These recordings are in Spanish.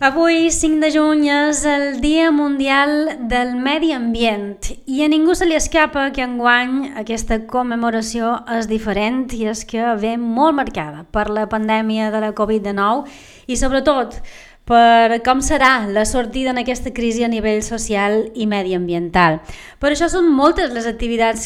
Avui, 5 de juny, és el Dia Mundial del Medi Ambient i a ningú se li escapa que enguany aquesta commemoració és diferent i és que ve molt marcada per la pandèmia de la Covid-19 i sobretot per com serà la sortida en aquesta crisi a nivell social i mediambiental. Per això són moltes les activitats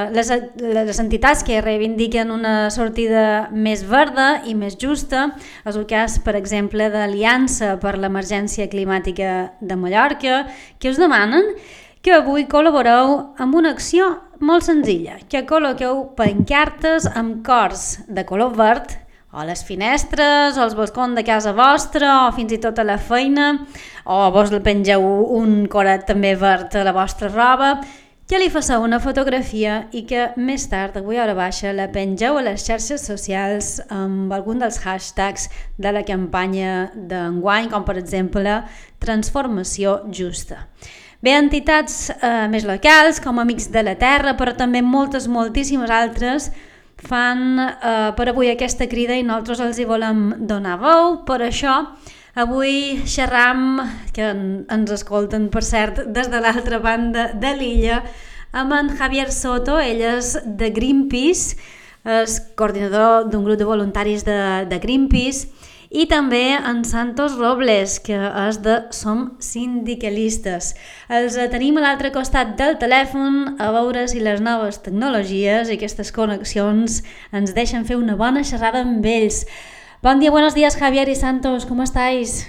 les entitats que reivindiquen una sortida més verda i més justa. És el cas, per exemple, de l'Aliança per l'Emergència Climàtica de Mallorca, que us demanen que avui col·laboreu amb una acció molt senzilla, que col·loqueu pancartes amb cors de color verd a les finestres, o als balcons de casa vostra, o fins i tot a la feina, o vos pengeu un coret també verd a la vostra roba, que li fasseu una fotografia i que més tard, avui a hora baixa, la pengeu a les xarxes socials amb algun dels hashtags de la campanya d'enguany, com per exemple Transformació Justa. Bé, entitats més locals, com Amics de la Terra, però també moltíssimes altres, fan per avui aquesta crida i nosaltres els hi volem donar veu. Per això avui xerram, que ens escolten per cert des de l'altra banda de l'illa, amb en Javier Soto. Ell és de Greenpeace, és coordinador d'un grup de voluntaris de Greenpeace, i també en Santos Robles, que és de Som Sindicalistes. Els tenim a l'altre costat del telèfon a veure si les noves tecnologies i aquestes connexions ens deixen fer una bona xerrada amb ells. Bon dia, buenos días, Javier y Santos, ¿cómo estáis?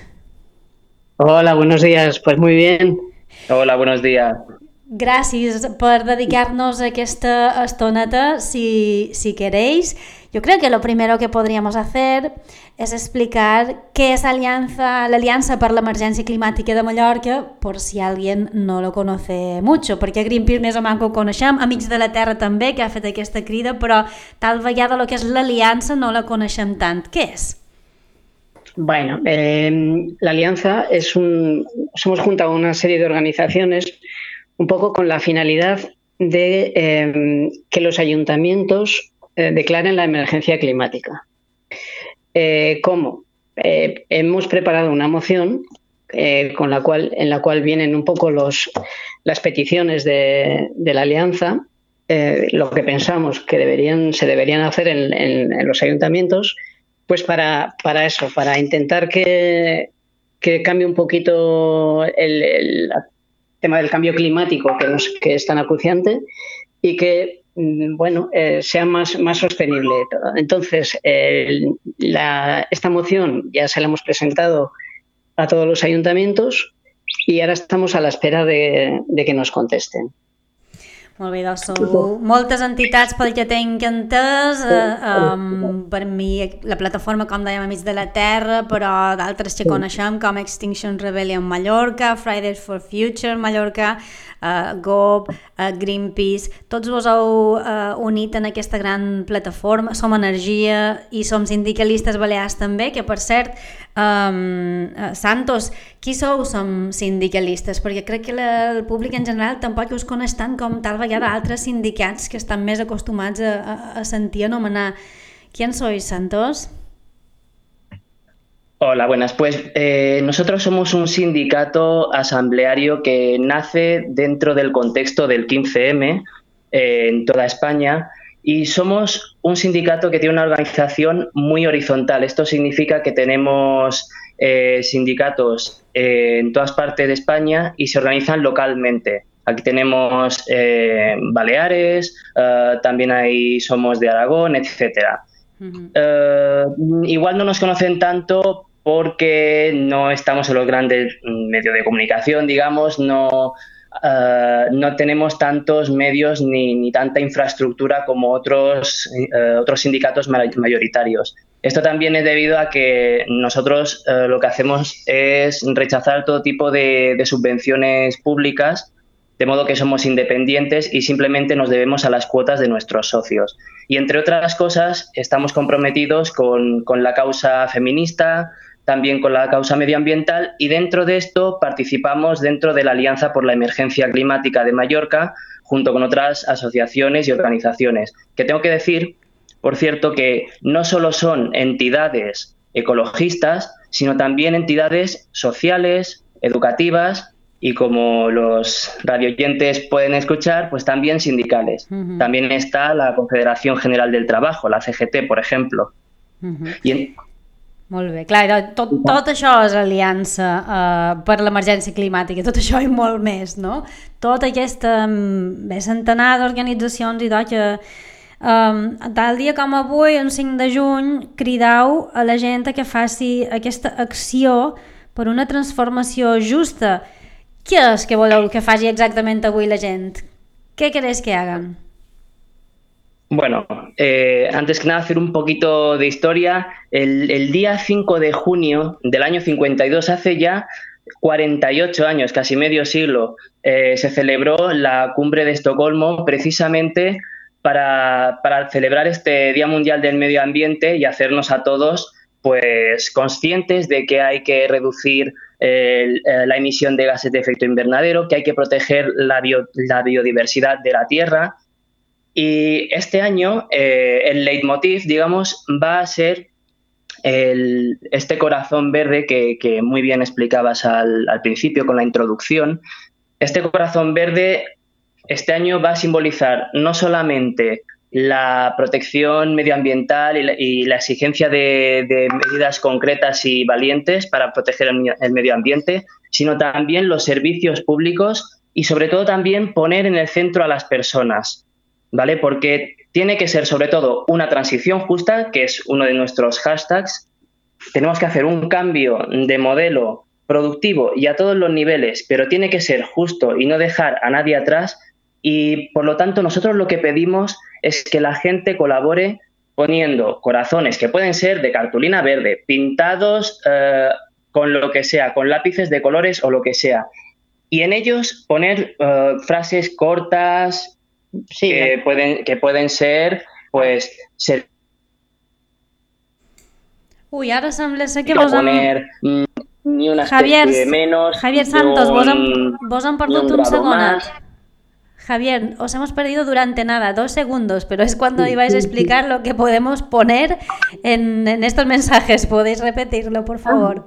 Hola, buenos días, pues muy bien. Hola, buenos días. Gràcies per dedicar-nos a aquesta estoneta, si queréis. Yo creo que lo primero que podríamos hacer es explicar qué es la Alianza per l'Emergència Climàtica de Mallorca, por si alguien no lo conoce mucho, perquè Greenpeace més o menys ho coneixem, Amics de la Terra també, que ha fet aquesta crida, però tal vegada el que és l'Aliança no la coneixem tant. Què és? Bueno, la Alianza hemos juntado una serie de organizaciones un poco con la finalidad de que los ayuntamientos declaren la emergencia climática. ¿Cómo? Hemos preparado una moción en la cual vienen un poco las peticiones de la Alianza, lo que pensamos que se deberían hacer en los ayuntamientos, pues para eso, para intentar que cambie un poquito el tema del cambio climático, que es tan acuciante, y que sea más sostenible. Entonces, esta moción ya se la hemos presentado a todos los ayuntamientos y ahora estamos a la espera de que nos contesten. Molt bé, doncs sou moltes entitats pel que tinc entès, per mi la plataforma, com dèiem, Amics de la Terra, però d'altres que coneixem com Extinction Rebellion Mallorca, Fridays for Future Mallorca, GOB, Greenpeace, tots vos heu unit en aquesta gran plataforma. Som Energia i Som Sindicalistes Balears també, que per cert, Santos, qui sou Som Sindicalistes? Perquè crec que el públic en general tampoc us coneix tant com tal vegada altres sindicats que estan més acostumats a sentir anomenar. ¿Quién sois, Santos? Hola, buenas. Pues nosotros somos un sindicato asambleario que nace dentro del contexto del 15M en toda España y somos un sindicato que tiene una organización muy horizontal. Esto significa que tenemos sindicatos en todas partes de España y se organizan localmente. Aquí tenemos Baleares, también ahí somos de Aragón, etcétera. Igual no nos conocen tanto porque no estamos en los grandes medios de comunicación, digamos, no tenemos tantos medios ni tanta infraestructura como otros sindicatos mayoritarios. Esto también es debido a que nosotros lo que hacemos es rechazar todo tipo de subvenciones públicas, de modo que somos independientes y simplemente nos debemos a las cuotas de nuestros socios. Y entre otras cosas, estamos comprometidos con la causa feminista, también con la causa medioambiental, y dentro de esto participamos dentro de la Alianza por la Emergencia Climática de Mallorca, junto con otras asociaciones y organizaciones, que tengo que decir, por cierto, que no solo son entidades ecologistas, sino también entidades sociales, educativas y, como los radioyentes pueden escuchar, pues también sindicales. También está la Confederación General del Trabajo, la CGT, por ejemplo. Molt bé, clar, tot això és aliança per l'emergència climàtica, tot això i molt més, no? Tota aquesta centenar d'organitzacions i que tal dia com avui, el 5 de juny, cridau a la gent que faci aquesta acció per una transformació justa. Què és que voleu que faci exactament avui la gent? ¿Qué queréis que hagan? Bueno, antes que nada hacer un poquito de historia. El día 5 de junio del año 52, hace ya 48 años, casi medio siglo, se celebró la Cumbre de Estocolmo precisamente para celebrar este Día Mundial del Medio Ambiente y hacernos a todos pues conscientes de que hay que reducir la emisión de gases de efecto invernadero, que hay que proteger la biodiversidad de la Tierra. Y este año el leitmotiv, digamos, va a ser este corazón verde que muy bien explicabas al principio con la introducción. Este corazón verde este año va a simbolizar no solamente la protección medioambiental y la exigencia de medidas concretas y valientes para proteger el medio ambiente, sino también los servicios públicos y, sobre todo, también poner en el centro a las personas, ¿vale? Porque tiene que ser, sobre todo, una transición justa, que es uno de nuestros hashtags. Tenemos que hacer un cambio de modelo productivo y a todos los niveles, pero tiene que ser justo y no dejar a nadie atrás. Y, por lo tanto, nosotros lo que pedimos es que la gente colabore poniendo corazones, que pueden ser de cartulina verde, pintados con lo que sea, con lápices de colores o lo que sea. Y en ellos poner frases cortas, sí, que pueden ser, pues... Uy, ara sembla ser que vos poner ni una especie menos, Javier Santos, vos han perdut un segonet. Javier, os hemos perdido durante nada, 2 segundos, pero es cuando ibais a explicar lo que podemos poner en estos mensajes. ¿Podéis repetirlo, por favor?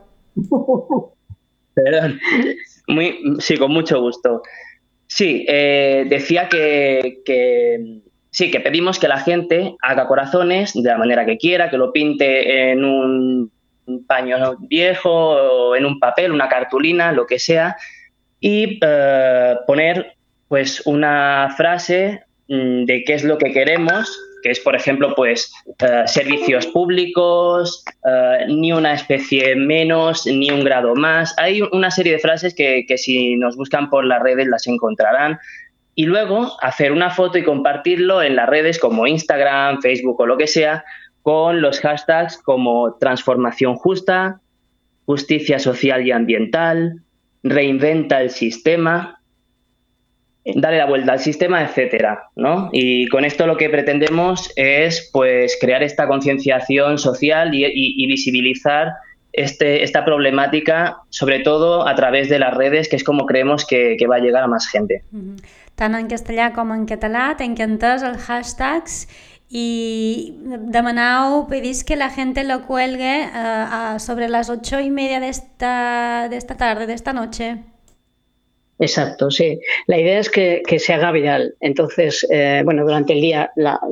Perdón. Sí, con mucho gusto. Sí, decía que pedimos que la gente haga corazones de la manera que quiera, que lo pinte en un paño viejo o en un papel, una cartulina, lo que sea, y poner pues una frase de qué es lo que queremos, que es, por ejemplo, pues servicios públicos, ni una especie menos, ni un grado más. Hay una serie de frases que si nos buscan por las redes las encontrarán. Y luego hacer una foto y compartirlo en las redes como Instagram, Facebook o lo que sea, con los hashtags como transformación justa, justicia social y ambiental, reinventa el sistema, dale la vuelta al sistema, etcétera, ¿no? Y con esto lo que pretendemos es pues crear esta concienciación social y visibilizar esta problemática, sobre todo a través de las redes, que es como creemos que va a llegar a más gente. Tant en castellà com en català, tenc entès els hashtags y demanau, pedís que la gente lo cuelgue sobre las 8:30 de esta tarde, de esta noche. Exacto, sí. La idea es que se haga viral. Entonces, durante el día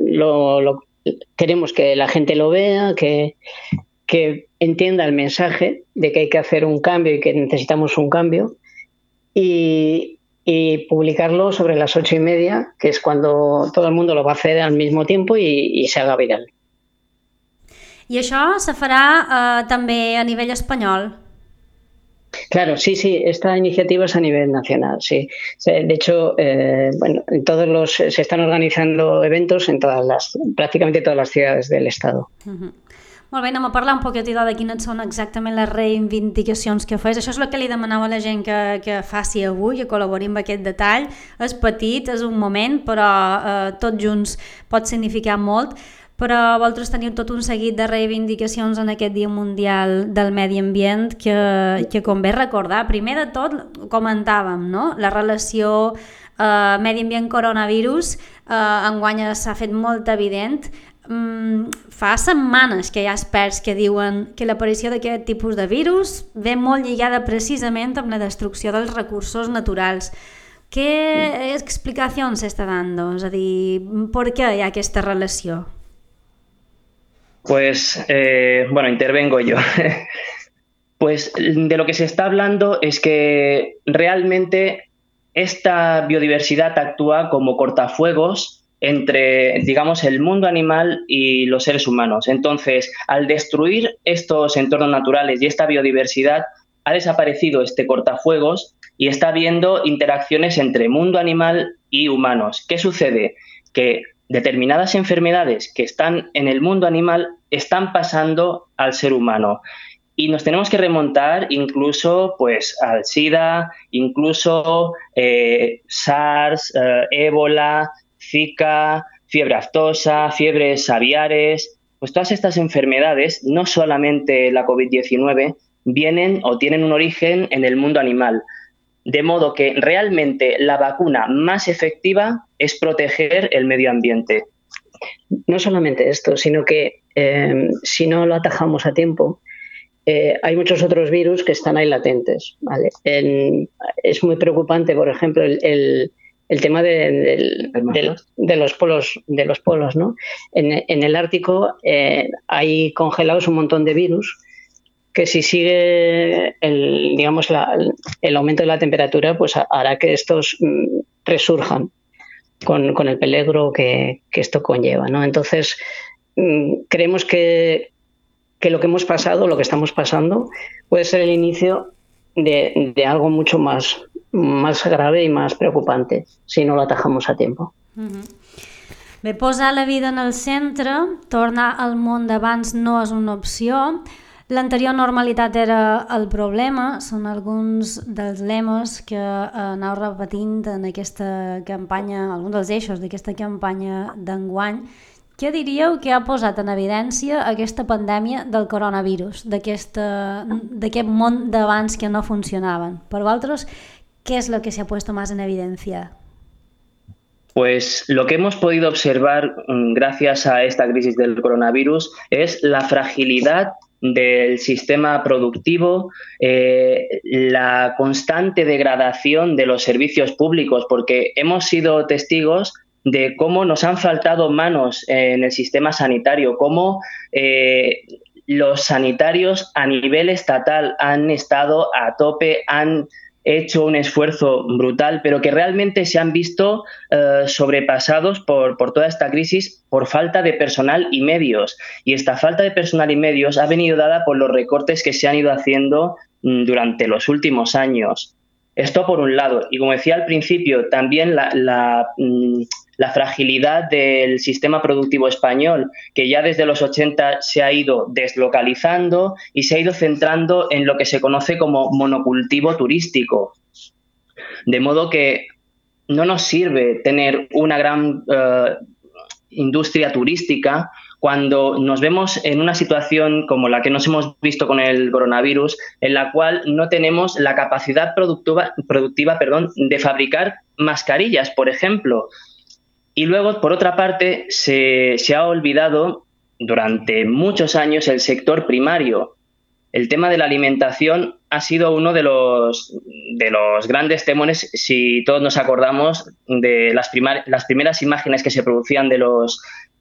queremos que la gente lo vea, que entienda el mensaje de que hay que hacer un cambio y que necesitamos un cambio, y publicarlo sobre las 8:30, que es cuando todo el mundo lo va a hacer al mismo tiempo y se haga viral. I això se farà també a nivell espanyol? Claro, sí, esta iniciativa es a nivel nacional, sí. De hecho, se están organizando eventos en prácticamente todas las ciudades del estado. Molt bé, anem a parlar un poquet de quines són exactament les reivindicacions que fes. Això és el que li demanava a la gent que faci avui, que col·labori amb aquest detall. És petit, és un moment, però tots junts pot significar molt. Però vosaltres teniu tot un seguit de reivindicacions en aquest Dia Mundial del Medi Ambient que convé recordar. Primer de tot, comentàvem, no? La relació medi ambient-coronavirus enguany s'ha fet molt evident. fa setmanes que hi ha experts que diuen que l'aparició d'aquest tipus de virus ve molt lligada precisament amb la destrucció dels recursos naturals. ¿Qué explicación se está dando? És a dir, per què hi ha aquesta relació? Pues, bueno, intervengo yo. Pues de lo que se está hablando es que realmente esta biodiversidad actúa como cortafuegos entre, digamos, el mundo animal y los seres humanos. Entonces, al destruir estos entornos naturales y esta biodiversidad, ha desaparecido este cortafuegos y está habiendo interacciones entre mundo animal y humanos. ¿Qué sucede? Que determinadas enfermedades que están en el mundo animal están pasando al ser humano. Y nos tenemos que remontar incluso pues, al SIDA, incluso SARS, ébola, Zika, fiebre aftosa, fiebres aviares. Pues todas estas enfermedades, no solamente la COVID-19, vienen o tienen un origen en el mundo animal. De modo que realmente la vacuna más efectiva es proteger el medio ambiente. No solamente esto, sino que si no lo atajamos a tiempo, hay muchos otros virus que están ahí latentes, ¿vale? Es muy preocupante, por ejemplo, el tema de los polos, ¿no? En el Ártico hay congelados un montón de virus que si sigue el aumento de la temperatura, pues hará que estos resurjan con el peligro que esto conlleva, ¿no? Entonces, creemos que lo que hemos pasado, lo que estamos pasando, puede ser el inicio de algo mucho más grave i més preocupante si no l'atajamos a tiempo. Bé, posar la vida en el centre, tornar al món d'abans no és una opció. L'anterior normalitat era el problema, són alguns dels lemes que aneu repetint en aquesta campanya, alguns dels eixos d'aquesta campanya d'enguany. Què diríeu que ha posat en evidència aquesta pandèmia del coronavirus, d'aquest món d'abans que no funcionaven? Per vosaltres, ¿qué es lo que se ha puesto más en evidencia? Pues lo que hemos podido observar gracias a esta crisis del coronavirus es la fragilidad del sistema productivo, la constante degradación de los servicios públicos, porque hemos sido testigos de cómo nos han faltado manos en el sistema sanitario, cómo los sanitarios a nivel estatal han estado a tope, han hecho un esfuerzo brutal, pero que realmente se han visto sobrepasados por toda esta crisis por falta de personal y medios. Y esta falta de personal y medios ha venido dada por los recortes que se han ido haciendo durante los últimos años. Esto por un lado. Y como decía al principio, también la fragilidad del sistema productivo español, que ya desde los 80 se ha ido deslocalizando y se ha ido centrando en lo que se conoce como monocultivo turístico. De modo que no nos sirve tener una gran industria turística cuando nos vemos en una situación como la que nos hemos visto con el coronavirus, en la cual no tenemos la capacidad productiva de fabricar mascarillas, por ejemplo. Y luego, por otra parte, se ha olvidado durante muchos años el sector primario. El tema de la alimentación ha sido uno de los grandes temores, si todos nos acordamos de las primeras imágenes que se producían de los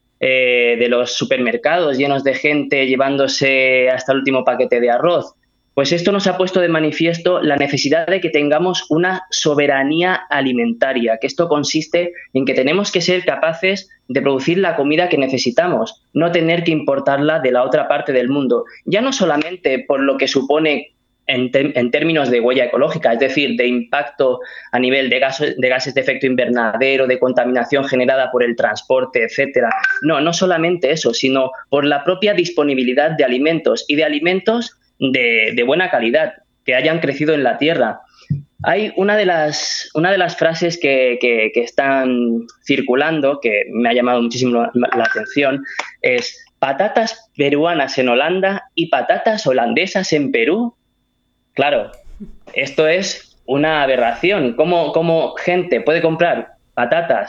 supermercados llenos de gente llevándose hasta el último paquete de arroz. Pues esto nos ha puesto de manifiesto la necesidad de que tengamos una soberanía alimentaria, que esto consiste en que tenemos que ser capaces de producir la comida que necesitamos, no tener que importarla de la otra parte del mundo, ya no solamente por lo que supone en términos de huella ecológica, es decir, de impacto a nivel de gases de efecto invernadero, de contaminación generada por el transporte, etcétera. No solamente eso, sino por la propia disponibilidad de alimentos y de alimentos de buena calidad, que hayan crecido en la tierra. Hay una de las frases que están circulando, que me ha llamado muchísimo la atención, es patatas peruanas en Holanda y patatas holandesas en Perú. Claro, esto es una aberración. ¿Cómo gente puede comprar patatas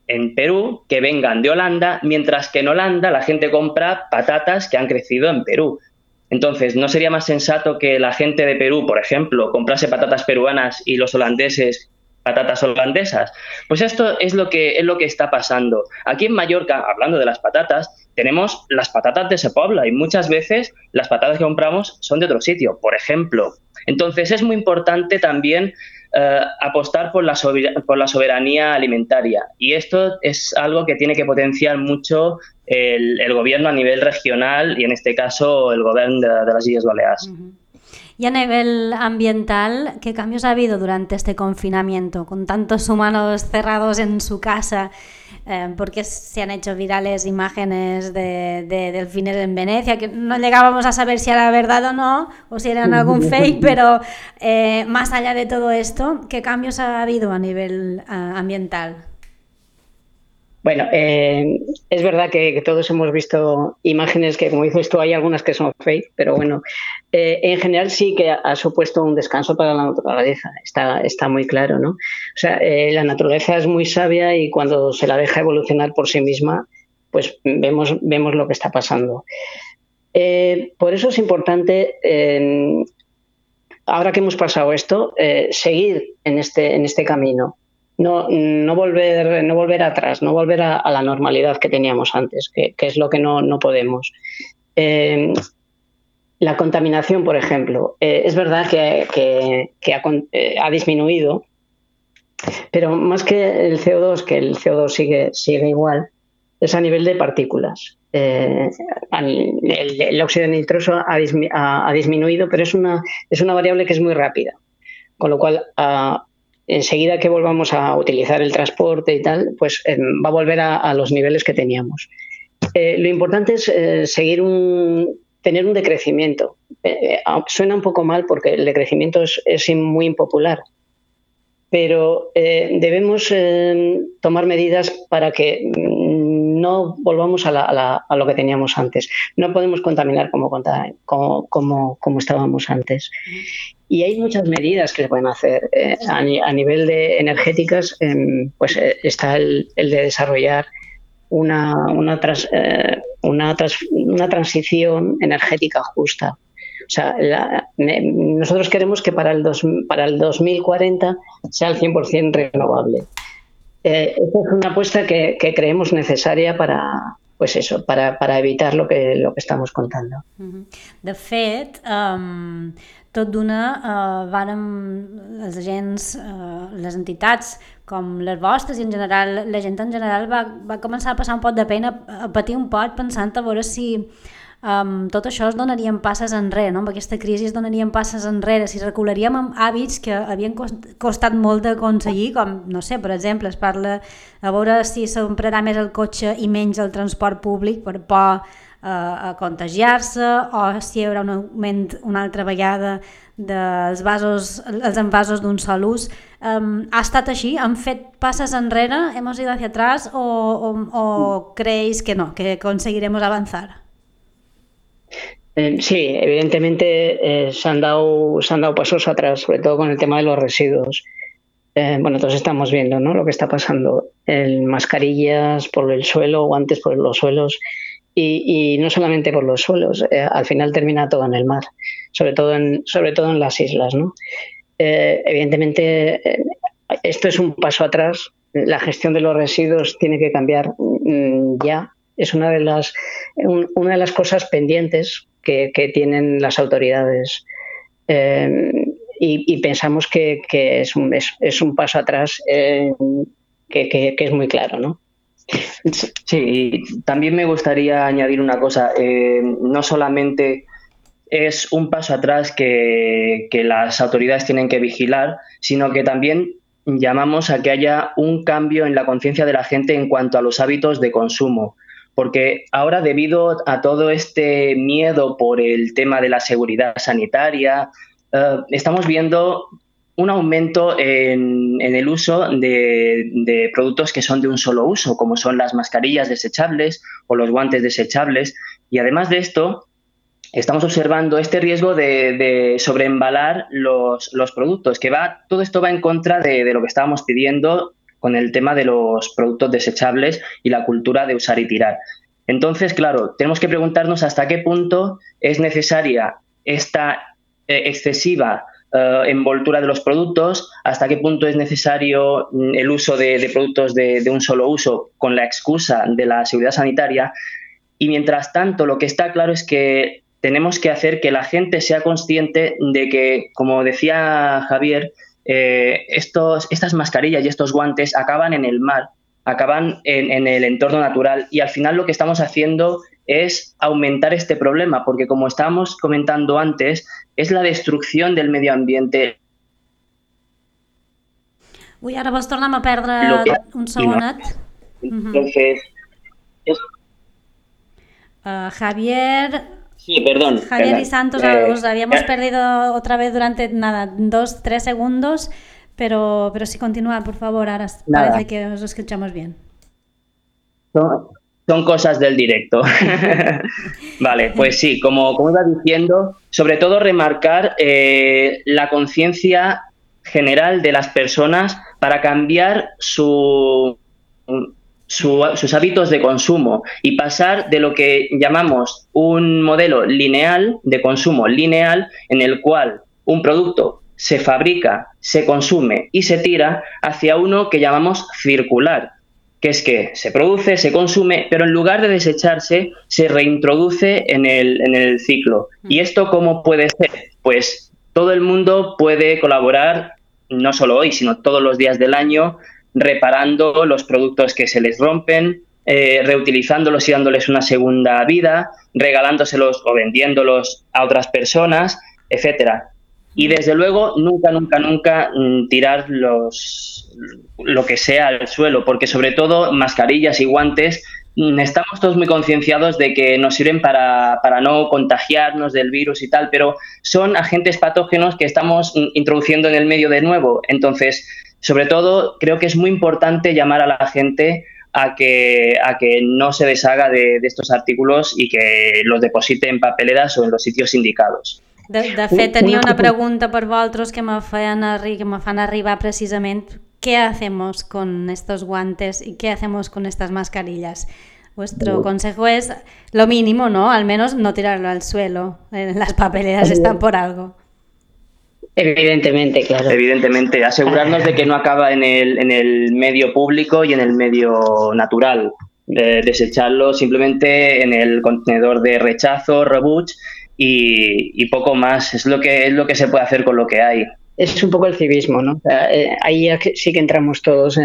en Perú que vengan de Holanda, mientras que en Holanda la gente compra patatas que han crecido en Perú. Entonces, ¿no sería más sensato que la gente de Perú, por ejemplo, comprase patatas peruanas y los holandeses patatas holandesas? Pues esto es lo que está pasando. Aquí en Mallorca, hablando de las patatas, tenemos las patatas de Sepobla y muchas veces las patatas que compramos son de otro sitio, por ejemplo. Entonces, es muy importante también apostar por la soberanía alimentaria, y esto es algo que tiene que potenciar mucho el gobierno a nivel regional y, en este caso, el gobierno de las Illes Baleares. Uh-huh. Y a nivel ambiental, ¿qué cambios ha habido durante este confinamiento? Con tantos humanos cerrados en su casa, porque se han hecho virales imágenes de delfines en Venecia, que no llegábamos a saber si era verdad o si eran algún fake, pero más allá de todo esto, ¿qué cambios ha habido a nivel ambiental? Bueno, es verdad que todos hemos visto imágenes que, como dices tú, hay algunas que son fake, pero bueno, en general sí que ha supuesto un descanso para la naturaleza, está muy claro, ¿no? O sea, la naturaleza es muy sabia y cuando se la deja evolucionar por sí misma, pues vemos lo que está pasando. Por eso es importante, ahora que hemos pasado esto, seguir en este camino. No volver atrás, no volver a la normalidad que teníamos antes, que es lo que no podemos. La contaminación, por ejemplo, es verdad que ha disminuido, pero más que el CO2 sigue igual, es a nivel de partículas. El óxido nitroso ha disminuido, pero es una variable que es muy rápida, con lo cual enseguida que volvamos a utilizar el transporte y tal, pues va a volver a los niveles que teníamos. Lo importante es tener un decrecimiento. Suena un poco mal porque el decrecimiento es muy impopular, pero debemos tomar medidas para que no volvamos a lo que teníamos antes. No podemos contaminar como estábamos antes. Y hay muchas medidas que se pueden hacer. A nivel de energéticas, pues está el de desarrollar una transición energética justa. O sea, nosotros queremos que para el 2040 sea el 100% renovable. Esta es una apuesta que creemos necesaria para evitar lo que estamos contando. De fet, tot d'una vàrem els agents, les entitats com les vostres i en general la gent en general va començar a passar un pot de pena, a patir un pot pensant a veure si tot això es donarien passes enrere, no? Amb aquesta crisi es donarien passes enrere, si recularíem amb hàbits que havien costat molt d'aconseguir, com, no sé, per exemple, es parla a veure si s'emprarà més el cotxe i menys el transport públic per por a contagiar-se, o si hi haurà un augment una altra vegada dels els envasos d'un sol ús. Ha estat així? Han fet passes enrere? ¿Hemos ido hacia atrás? ¿O creéis que no, que conseguiremos avanzar? Sí, evidentemente se han dado pasos atrás, sobre todo con el tema de los residuos. Bueno, todos estamos viendo, ¿no?, lo que está pasando. Mascarillas por el suelo, guantes por los suelos. Y no solamente por los suelos, al final termina todo en el mar, sobre todo en las islas, ¿no? Evidentemente, esto es un paso atrás. La gestión de los residuos tiene que cambiar ya. Es una de las cosas pendientes que tienen las autoridades. Y pensamos que es un paso atrás que es muy claro, ¿no? Sí, también me gustaría añadir una cosa. No solamente es un paso atrás que las autoridades tienen que vigilar, sino que también llamamos a que haya un cambio en la conciencia de la gente en cuanto a los hábitos de consumo. Porque ahora, debido a todo este miedo por el tema de la seguridad sanitaria, estamos viendo un aumento en el uso de productos que son de un solo uso, como son las mascarillas desechables o los guantes desechables. Y además de esto, estamos observando este riesgo de sobreembalar los productos, todo esto va en contra de lo que estábamos pidiendo con el tema de los productos desechables y la cultura de usar y tirar. Entonces, claro, tenemos que preguntarnos hasta qué punto es necesaria esta excesiva envoltura de los productos, hasta qué punto es necesario el uso de productos de un solo uso con la excusa de la seguridad sanitaria. Y mientras tanto, lo que está claro es que tenemos que hacer que la gente sea consciente de que, como decía Javier, estas mascarillas y estos guantes acaban en el mar, acaban en el entorno natural, y al final lo que estamos haciendo es aumentar este problema, porque como estábamos comentando antes, es la destrucción del medio ambiente. Ui, ara vos tornem a perdre un segonet. Entonces, Javier... Sí, perdón. Javier y Santos, os habíamos perdido otra vez durante, 2-3 segundos, pero sí, continuad, por favor, ahora parece que os escuchamos bien. Son cosas del directo. Vale, pues sí, como iba diciendo, sobre todo remarcar la conciencia general de las personas para cambiar sus hábitos de consumo y pasar de lo que llamamos un modelo lineal, de consumo lineal, en el cual un producto se fabrica, se consume y se tira, hacia uno que llamamos circular, que es que se produce, se consume, pero en lugar de desecharse, se reintroduce en el ciclo. ¿Y esto cómo puede ser? Pues todo el mundo puede colaborar, no solo hoy, sino todos los días del año, reparando los productos que se les rompen, reutilizándolos y dándoles una segunda vida, regalándoselos o vendiéndolos a otras personas, etcétera. Y desde luego nunca tirar lo que sea al suelo, porque sobre todo mascarillas y guantes, estamos todos muy concienciados de que nos sirven para no contagiarnos del virus y tal, pero son agentes patógenos que estamos introduciendo en el medio de nuevo. Entonces, sobre todo, creo que es muy importante llamar a la gente a que no se deshaga de estos artículos y que los deposite en papeleras o en los sitios indicados. De fet, tenia una pregunta per vosaltres que me fan arribar precisamente. ¿Qué hacemos con estos guantes y qué hacemos con estas mascarillas? Vuestro consejo es lo mínimo, ¿no? Al menos no tirarlo al suelo. Las papeleras están por algo. Evidentemente, claro. Evidentemente, asegurarnos de que no acaba en el medio público y en el medio natural. Desecharlo simplemente en el contenedor de rechazo, rebuch, y poco más. Es lo que se puede hacer con lo que hay. Es un poco el civismo, ¿no? O sea, ahí ya sí que entramos todos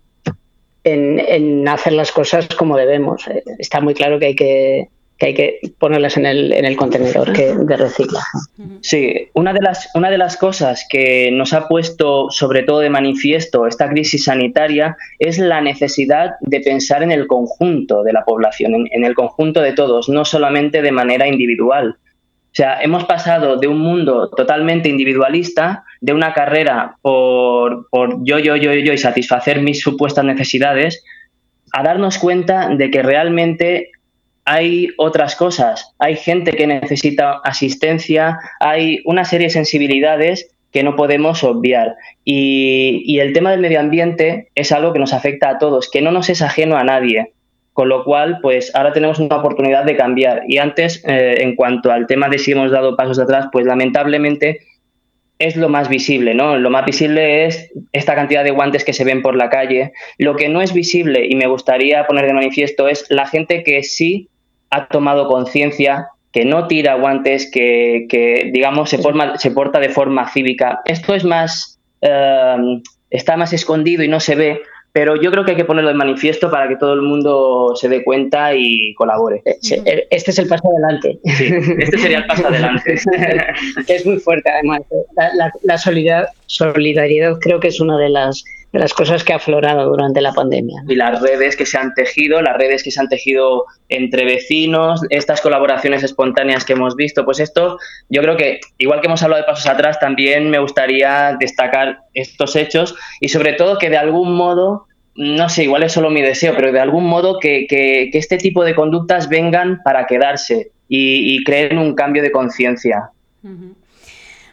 en hacer las cosas como debemos. Está muy claro que hay que ponerlas en el contenedor de reciclaje. Sí, una de las cosas que nos ha puesto sobre todo de manifiesto esta crisis sanitaria es la necesidad de pensar en el conjunto de la población, en el conjunto de todos, no solamente de manera individual. O sea, hemos pasado de un mundo totalmente individualista, de una carrera por yo y satisfacer mis supuestas necesidades, a darnos cuenta de que realmente hay otras cosas. Hay gente que necesita asistencia, hay una serie de sensibilidades que no podemos obviar. Y el tema del medio ambiente es algo que nos afecta a todos, que no nos es ajeno a nadie. Con lo cual, pues ahora tenemos una oportunidad de cambiar. Y antes, en cuanto al tema de si hemos dado pasos atrás, pues lamentablemente es lo más visible, ¿no? Lo más visible es esta cantidad de guantes que se ven por la calle. Lo que no es visible, y me gustaría poner de manifiesto, es la gente que sí ha tomado conciencia, que no tira guantes, que digamos, se porta de forma cívica. Esto es más, está más escondido y no se ve, pero yo creo que hay que ponerlo de manifiesto para que todo el mundo se dé cuenta y colabore. Este es el paso adelante. Sí, este sería el paso adelante. Es muy fuerte, además. La solidaridad creo que es una de las cosas que ha aflorado durante la pandemia. Y las redes que se han tejido entre vecinos, estas colaboraciones espontáneas que hemos visto, pues esto, yo creo que, igual que hemos hablado de pasos atrás, también me gustaría destacar estos hechos y sobre todo que de algún modo, no sé, igual es solo mi deseo, pero de algún modo que este tipo de conductas vengan para quedarse y creen un cambio de conciencia.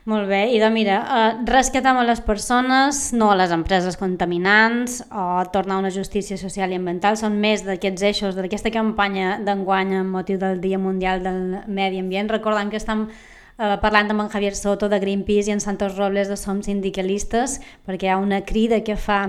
Molt bé, i doncs mira, rescatem a les persones, no a les empreses contaminants, o tornar a una justícia social i ambiental, són més d'aquests eixos d'aquesta campanya d'enguany amb motiu del Dia Mundial del Medi Ambient. Recordem que estem parlant amb en Javier Soto de Greenpeace i en Santos Robles de Som Sindicalistes, perquè hi ha una crida que fa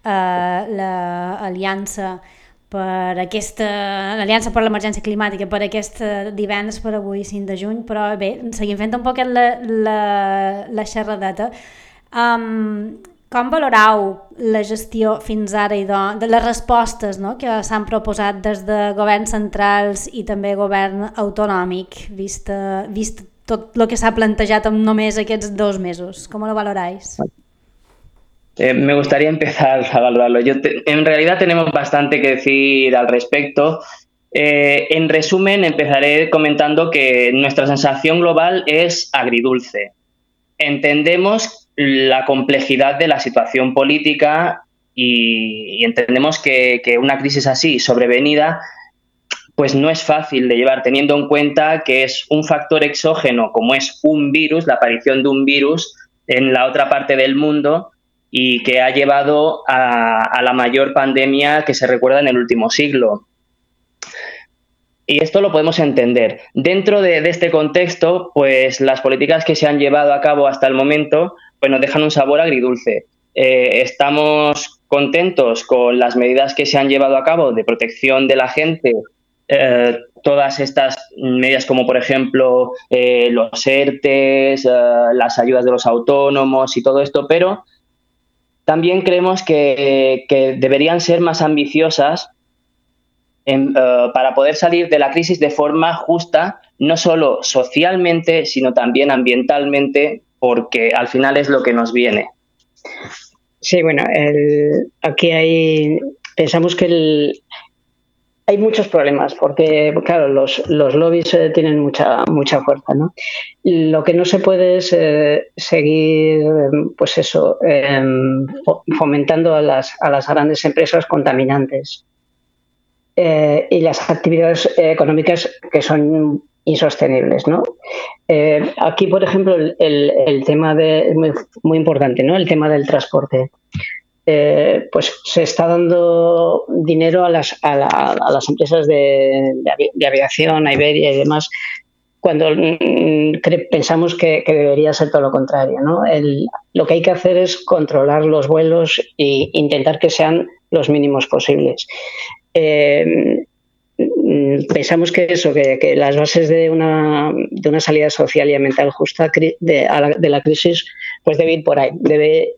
l'Aliança l'Aliança per l'Emergència Climàtica per aquest divendres, per avui 5 de juny, però bé, seguim fent un poquet la xerradeta. Com valorau la gestió fins ara de les respostes, no?, que s'han proposat des de governs centrals i també govern autonòmic, vist tot el que s'ha plantejat en només aquests 2 mesos? Com lo valoráis? Me gustaría empezar a valorarlo. En realidad tenemos bastante que decir al respecto. En resumen, empezaré comentando que nuestra sensación global es agridulce. Entendemos la complejidad de la situación política y entendemos que una crisis así, sobrevenida, pues no es fácil de llevar, teniendo en cuenta que es un factor exógeno, como es un virus, la aparición de un virus en la otra parte del mundo, y que ha llevado a la mayor pandemia que se recuerda en el último siglo. Y esto lo podemos entender. Dentro de este contexto, pues las políticas que se han llevado a cabo hasta el momento pues nos dejan un sabor agridulce. Estamos contentos con las medidas que se han llevado a cabo de protección de la gente, todas estas medidas como por ejemplo los ERTEs, las ayudas de los autónomos y todo esto, pero también creemos que deberían ser más ambiciosas para poder salir de la crisis de forma justa, no solo socialmente, sino también ambientalmente, porque al final es lo que nos viene. Sí, bueno, pensamos que hay muchos problemas, porque claro, los lobbies tienen mucha fuerza, ¿no? Lo que no se puede es seguir, pues eso, fomentando a las grandes empresas contaminantes y las actividades económicas que son insostenibles, ¿no? Aquí, por ejemplo, el tema muy importante, ¿no? El tema del transporte. Pues se está dando dinero a las empresas de aviación, a Iberia y demás, cuando pensamos que debería ser todo lo contrario, ¿no? Lo que hay que hacer es controlar los vuelos e intentar que sean los mínimos posibles. Pensamos que que las bases de una salida social y ambiental justa de la crisis pues debe ir por ahí, debe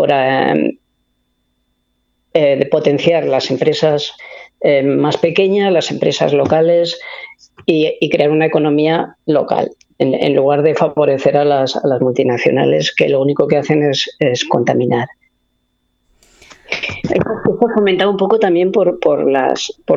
de potenciar las empresas más pequeñas, las empresas locales y crear una economía local, en lugar de favorecer a las multinacionales que lo único que hacen es contaminar. Esto fue fomentado un poco también por la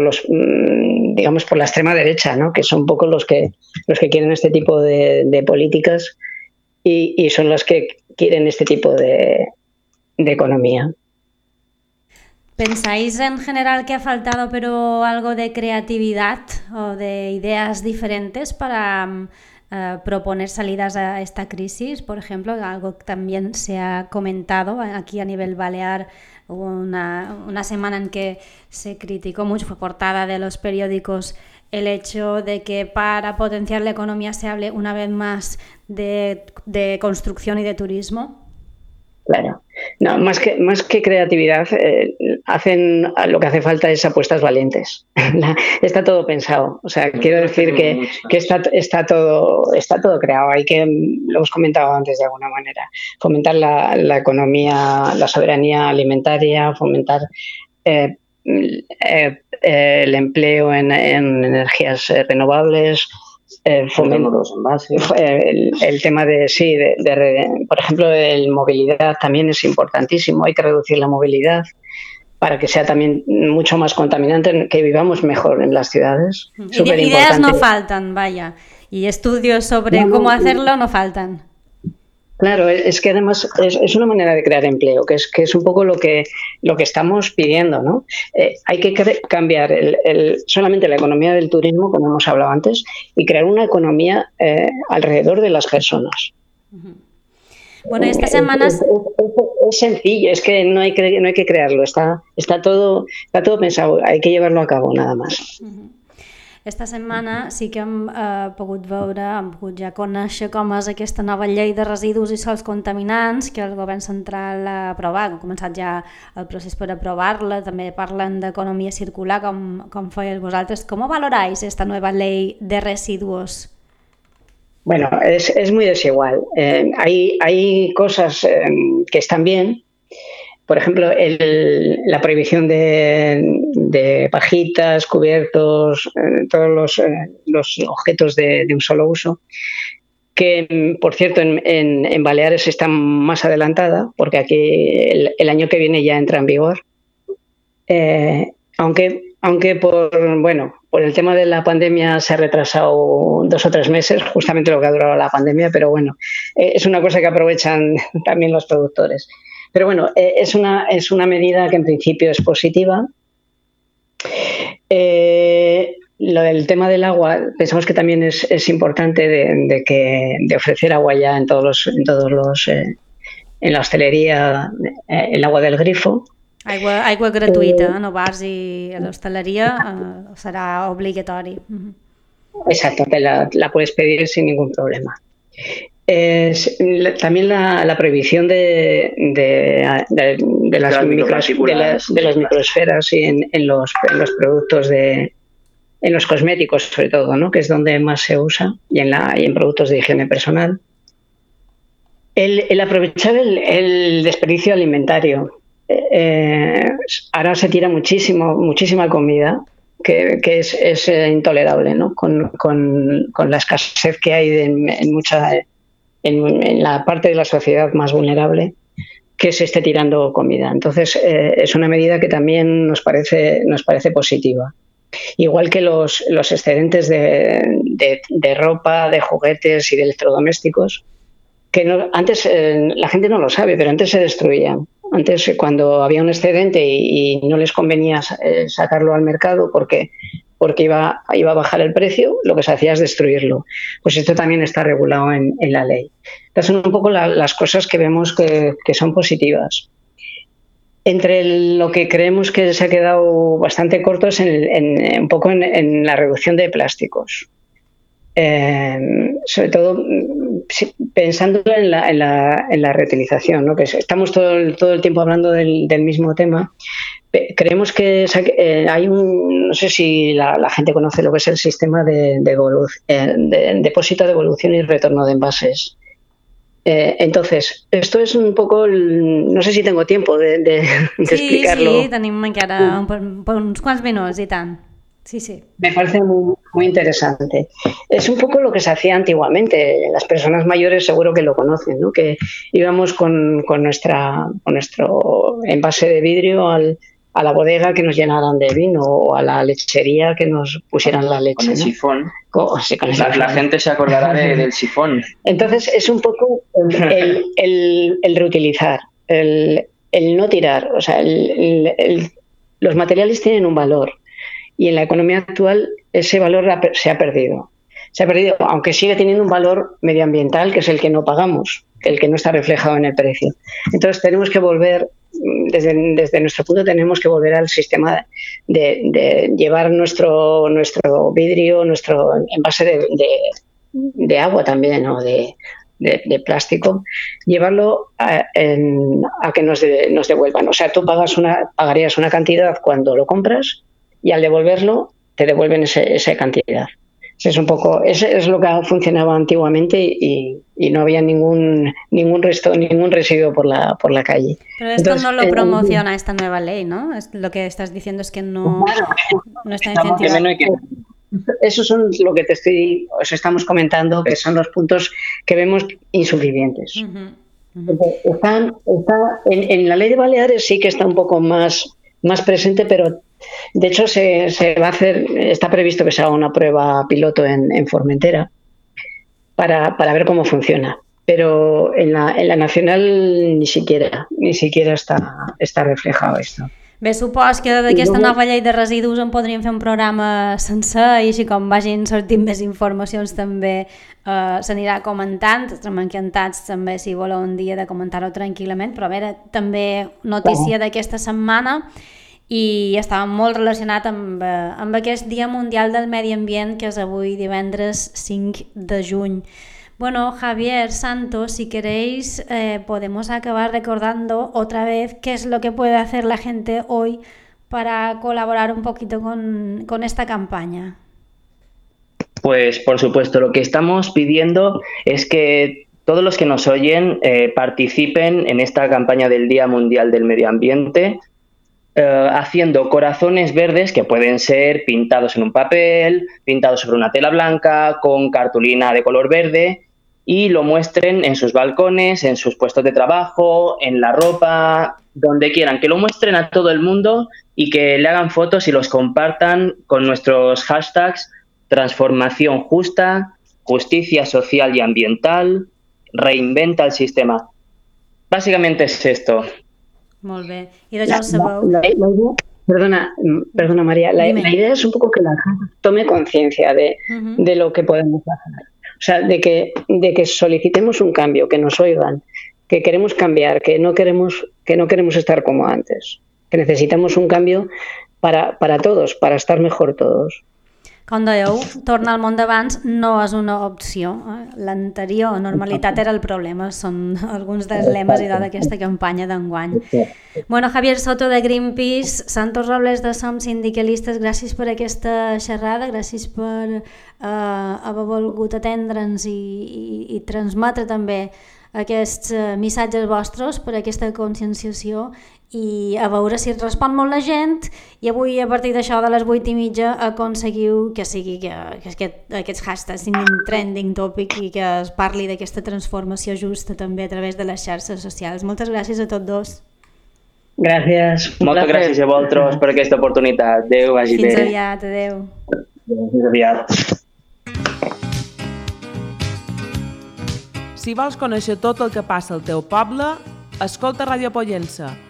extrema derecha, ¿no? Que son un poco los que quieren este tipo de políticas y son las que quieren este tipo de economía. ¿Pensáis en general que ha faltado pero algo de creatividad o de ideas diferentes para proponer salidas a esta crisis? Por ejemplo, algo que también se ha comentado aquí a nivel balear, hubo una semana en que se criticó mucho, fue portada de los periódicos, el hecho de que para potenciar la economía se hable una vez más de construcción y de turismo. Claro, no, más que creatividad, lo que hace falta es apuestas valientes. Está todo pensado, o sea, quiero decir que está todo creado. Hay que, lo hemos comentado antes de alguna manera, fomentar la economía, la soberanía alimentaria, fomentar el empleo en energías renovables. Los envases. El tema por ejemplo, de movilidad también es importantísimo. Hay que reducir la movilidad para que sea también mucho más contaminante, que vivamos mejor en las ciudades. Ideas no faltan, vaya, y estudios sobre cómo hacerlo no faltan. Claro, es que además es una manera de crear empleo, que es un poco lo que estamos pidiendo, ¿no? Hay que cambiar solamente la economía del turismo, como hemos hablado antes, y crear una economía alrededor de las personas. Bueno, estas semanas... Es sencillo, es que no hay que crearlo, está todo pensado, hay que llevarlo a cabo nada más. Esta setmana sí que hem pogut veure, hem pogut ja conèixer com és aquesta nova llei de residus i sòls contaminants que el govern central ha aprovat, ha començat ja el procés per aprovar-la, també parlen d'economia circular com fèieu vosaltres. Com valoráis esta nueva ley de residuos? Bueno, es muy desigual. Hay cosas que están bien. Por ejemplo, la prohibición de pajitas, cubiertos, todos los objetos de un solo uso, que, por cierto, en Baleares está más adelantada, porque aquí el año que viene ya entra en vigor. Aunque por el tema de la pandemia se ha retrasado 2 o 3 meses, justamente lo que ha durado la pandemia, pero bueno, es una cosa que aprovechan también los productores. Pero bueno, es una medida que en principio es positiva. Lo del tema del agua, pensamos que también es importante de ofrecer agua ya en la hostelería, el agua del grifo. Aigua gratuïta en bars i a l'hostaleria serà obligatori. Exacto, la puedes pedir sin ningún problema. También la prohibición de las microesferas en los productos en los cosméticos sobre todo, ¿no? Que es donde más se usa, y en productos de higiene personal. El aprovechar el desperdicio alimentario. Ahora se tira muchísima comida que es intolerable, ¿no? Con la escasez que hay en la parte de la sociedad más vulnerable, que se esté tirando comida. Entonces es una medida que también nos parece positiva. Igual que los excedentes de ropa, de juguetes y de electrodomésticos, que antes la gente no lo sabe, pero antes se destruían. Antes, cuando había un excedente y no les convenía sacarlo al mercado porque iba a bajar el precio, lo que se hacía es destruirlo. Pues esto también está regulado en la ley. Estas son un poco las cosas que vemos que son positivas. Entre lo que creemos que se ha quedado bastante corto es un poco en la reducción de plásticos. Sobre todo pensando en la reutilización, ¿no? Que estamos todo el tiempo hablando del mismo tema. Creemos que hay no sé si la gente conoce lo que es el sistema de depósito, devolución y retorno de envases. Entonces, esto es un poco, no sé si tengo tiempo de explicarlo. Sí, tenim encara uns quants minuts i tant. Sí. Me parece muy interesante. Es un poco lo que se hacía antiguamente. Las personas mayores seguro que lo conocen, ¿no? Que íbamos con nuestro envase de vidrio a la bodega que nos llenaran de vino, o a la lechería que nos pusieran la leche. Con el sifón. Sí, con el sifón. La gente se acordará del sifón. Entonces es un poco el reutilizar, el no tirar. O sea, los materiales tienen un valor. Y en la economía actual ese valor se ha perdido. Se ha perdido, aunque sigue teniendo un valor medioambiental, que es el que no pagamos, el que no está reflejado en el precio. Entonces tenemos que volver, desde nuestro punto, tenemos que volver al sistema de llevar nuestro vidrio, nuestro envase de agua también, o de plástico, llevarlo a que nos devuelvan. O sea, tú pagarías una cantidad cuando lo compras, y al devolverlo te devuelven esa cantidad. Es un poco, es lo que funcionaba antiguamente y no había ningún residuo por la calle. Pero esto no lo promociona esta nueva ley, ¿no? Lo que estás diciendo es que no está incentivado. Eso son lo que os estamos comentando, que son los puntos que vemos insuficientes. En la ley de Baleares sí que está un poco más presente, pero de hecho se va a hacer, está previsto que se haga una prueba piloto en Formentera para ver cómo funciona. Pero en la nacional ni siquiera está reflejado esto. Bé, supos que d'aquesta nova llei de residus en podríem fer un programa sencer i així com vagin sortint més informacions també s'anirà comentant. Estem encantats també si voleu un dia de comentar-ho tranquil·lament, però a veure, també notícia d'aquesta setmana i estava molt relacionat amb aquest Dia Mundial del Medi Ambient que és avui divendres 5 de juny. Bueno, Javier, Santos, si queréis podemos acabar recordando otra vez qué es lo que puede hacer la gente hoy para colaborar un poquito con esta campaña. Pues por supuesto, lo que estamos pidiendo es que todos los que nos oyen participen en esta campaña del Día Mundial del Medio Ambiente haciendo corazones verdes que pueden ser pintados en un papel, pintados sobre una tela blanca, con cartulina de color verde y lo muestren en sus balcones, en sus puestos de trabajo, en la ropa, donde quieran, que lo muestren a todo el mundo y que le hagan fotos y los compartan con nuestros hashtags Transformación Justa, Justicia Social y Ambiental, Reinventa el Sistema. Básicamente es esto. Molt bé. I de ja ho sabeu. Perdona María, la idea es un poco que la gente tome conciencia de lo que podemos hacer. O sea, de que solicitemos un cambio, que nos oigan, que queremos cambiar, que no queremos estar como antes, que necesitamos un cambio para todos, para estar mejor todos. Com dèieu, tornar al món d'abans no és una opció. L'anterior normalitat era el problema. Són alguns dels lemes i d'aquesta campanya d'enguany. Bueno, Javier Soto de Greenpeace, Santos Robles de Som Sindicalistes, gràcies per aquesta xerrada, gràcies per haver volgut atendre'ns i transmetre també aquests missatges vostres per aquesta conscienciació i a veure si et respon molt la gent i avui a partir d'això de les 8:30 aconseguiu que aquests hashtags siguin trending topic i que es parli d'aquesta transformació justa també a través de les xarxes socials. Moltes gràcies a tots dos. Gràcies. Moltes gràcies a vosaltres per aquesta oportunitat. Adéu, vagi bé. Fins aviat, adéu. Fins aviat. Si vols conèixer tot el que passa al teu poble, escolta Ràdio Pollença,